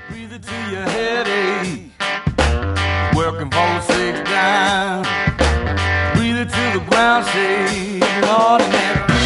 Breathe it to your headache. Working for a 6 dime. Breathe it to the ground, say, Lord, and